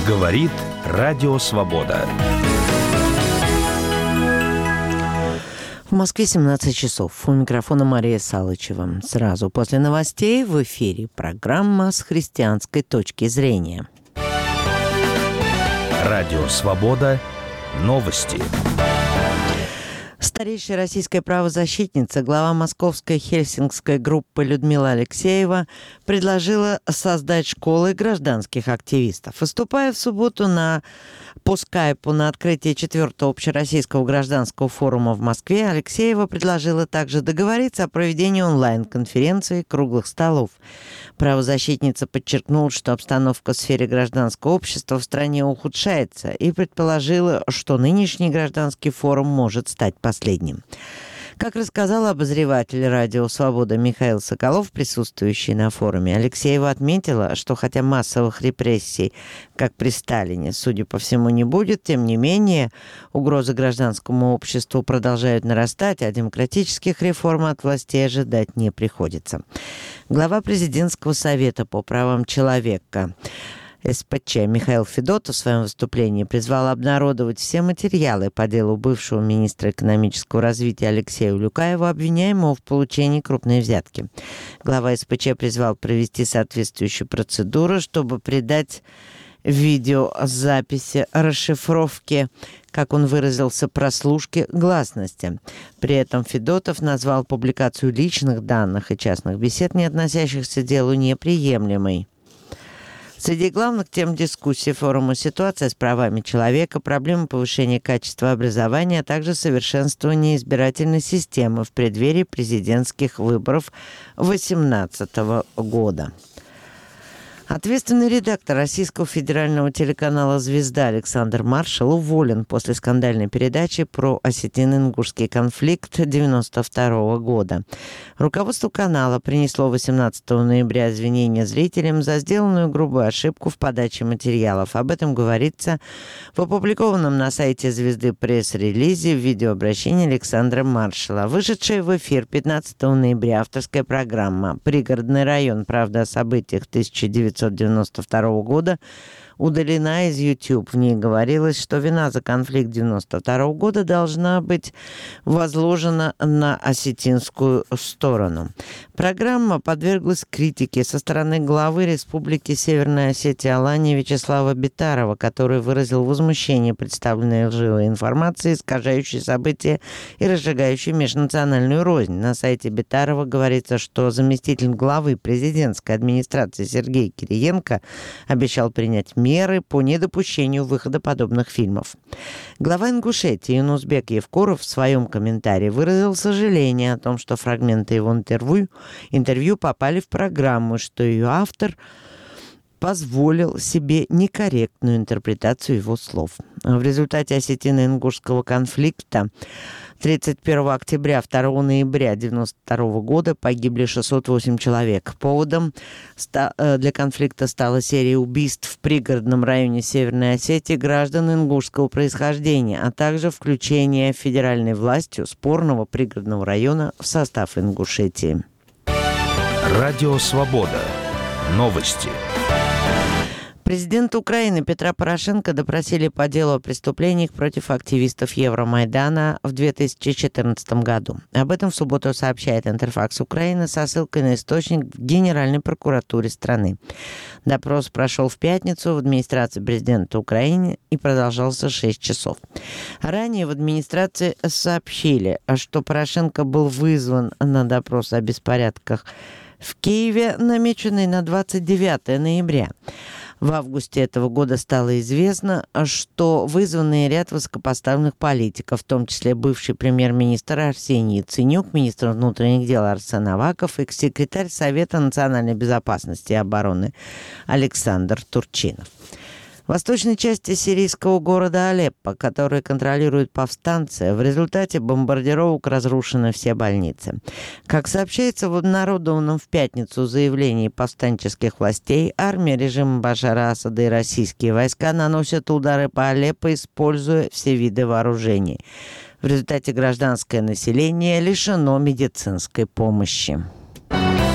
Говорит Радио Свобода. В Москве 17 часов. У микрофона Мария Салычева. Сразу после новостей в эфире программа «С христианской точки зрения». Радио Свобода. Новости. Старейшая российская правозащитница, глава московской хельсинкской группы Людмила Алексеева предложила создать школы гражданских активистов. Выступая в субботу по скайпу на открытии 4-го общероссийского гражданского форума в Москве, Алексеева предложила также договориться о проведении онлайн-конференций и круглых столов. Правозащитница подчеркнула, что обстановка в сфере гражданского общества в стране ухудшается, и предположила, что нынешний гражданский форум может стать последним. Как рассказал обозреватель «Радио Свобода» Михаил Соколов, присутствующий на форуме, Алексеева отметила, что хотя массовых репрессий, как при Сталине, судя по всему, не будет, тем не менее угрозы гражданскому обществу продолжают нарастать, а демократических реформ от властей ожидать не приходится. Глава президентского совета по правам человека СПЧ Михаил Федотов в своем выступлении призвал обнародовать все материалы по делу бывшего министра экономического развития Алексея Улюкаева, обвиняемого в получении крупной взятки. Глава СПЧ призвал провести соответствующую процедуру, чтобы придать видеозаписи расшифровки, как он выразился, прослушки гласности. При этом Федотов назвал публикацию личных данных и частных бесед, не относящихся к делу, неприемлемой. Среди главных тем дискуссии форума ситуация с правами человека, проблемы повышения качества образования, а также совершенствование избирательной системы в преддверии президентских выборов 2018 года. Ответственный редактор российского федерального телеканала «Звезда» Александр Маршал уволен после скандальной передачи про осетино-ингушский конфликт 1992 года. Руководство канала принесло 18 ноября извинения зрителям за сделанную грубую ошибку в подаче материалов. Об этом говорится в опубликованном на сайте «Звезды» пресс-релизе в видеообращении Александра Маршала. Вышедшая в эфир 15 ноября авторская программа «Пригородный район. Правда о событиях 1992 года» удалена из YouTube. В ней говорилось, что вина за конфликт 1992 года должна быть возложена на осетинскую сторону. Программа подверглась критике со стороны главы Республики Северная Осетия Алании Вячеслава Битарова, который выразил возмущение представленной лживой информацией, искажающей события и разжигающей межнациональную рознь. На сайте Битарова говорится, что заместитель главы президентской администрации Сергей Кириенко обещал принять меры по недопущению выхода подобных фильмов. Глава Ингушетии Юнусбек Евкуров в своем комментарии выразил сожаление о том, что фрагменты его интервью попали в программу, что ее автор позволил себе некорректную интерпретацию его слов. В результате осетино-ингушского конфликта 31 октября 2 ноября 1992 года погибли 608 человек. Поводом для конфликта стала серия убийств в пригородном районе Северной Осетии граждан ингушского происхождения, а также включение федеральной властью спорного пригородного района в состав Ингушетии. Радио Свобода. Новости. Президента Украины Петра Порошенко допросили по делу о преступлениях против активистов Евромайдана в 2014 году. Об этом в субботу сообщает Интерфакс Украины со ссылкой на источник в Генеральной прокуратуре страны. Допрос прошел в пятницу в администрации президента Украины и продолжался 6 часов. Ранее в администрации сообщили, что Порошенко был вызван на допрос о беспорядках в Киеве, намеченный на 29 ноября. В августе этого года стало известно, что вызванный ряд высокопоставленных политиков, в том числе бывший премьер-министр Арсений Яценюк, министр внутренних дел Арсен Аваков и секретарь Совета национальной безопасности и обороны Александр Турчинов. В восточной части сирийского города Алеппо, который контролируют повстанцы, в результате бомбардировок разрушены все больницы. Как сообщается в обнародованном в пятницу заявлении повстанческих властей, армия режима Башара Асада и российские войска наносят удары по Алеппо, используя все виды вооружений. В результате гражданское население лишено медицинской помощи.